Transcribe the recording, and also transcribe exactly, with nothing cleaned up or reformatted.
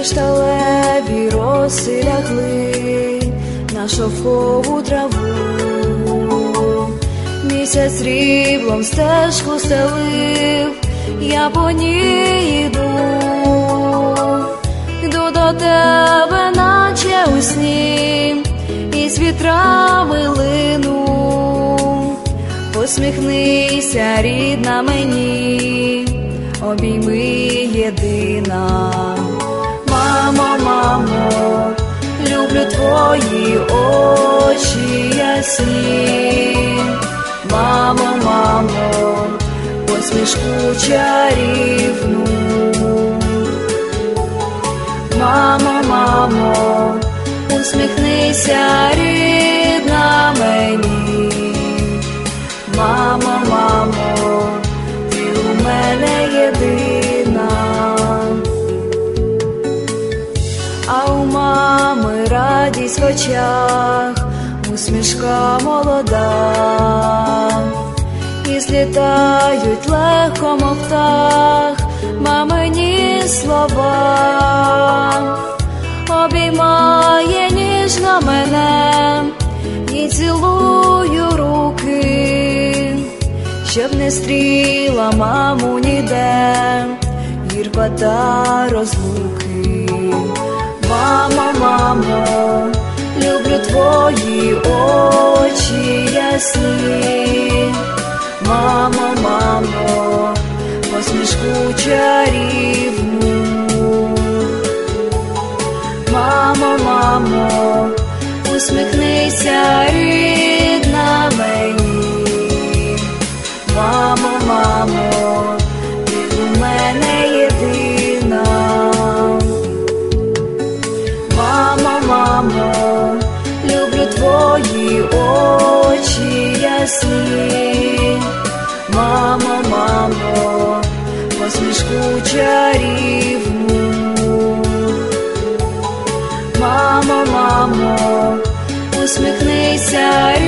кришталеві роси лягли на шовкову траву. Місяць сріблом стежку стелив, я по ній йду, йду до тебе, наче у сні, і з вітрами лину. Посміхнися, рідна, мені, обійми єдина. Мамо, мамо, люблю твої очі ясні. Мамо, мамо, посмішку чарівну. Мамо, мамо, усміхнися, рідна, мені. Мамо, мамо, ти у мене єдина. А у мами радість в очах, усмішка молода, і злітають легко, мов птах, мамині слова. Обіймає ніжно мене і цілую руки, щоб не стріла маму ніде гіркота розлуки. Мамо, мамо, люблю твої очі ясні. Мамо, мамо, посмішку чарівну. Мамо, мамо, усміхнися, рідна, мені. Мамо, мамо, ти у мене єдина. Мамо, мамо, люблю твої очі ясні. Мамо, мамо, посмішку чарівну. Мамо, мамо, усміхнися,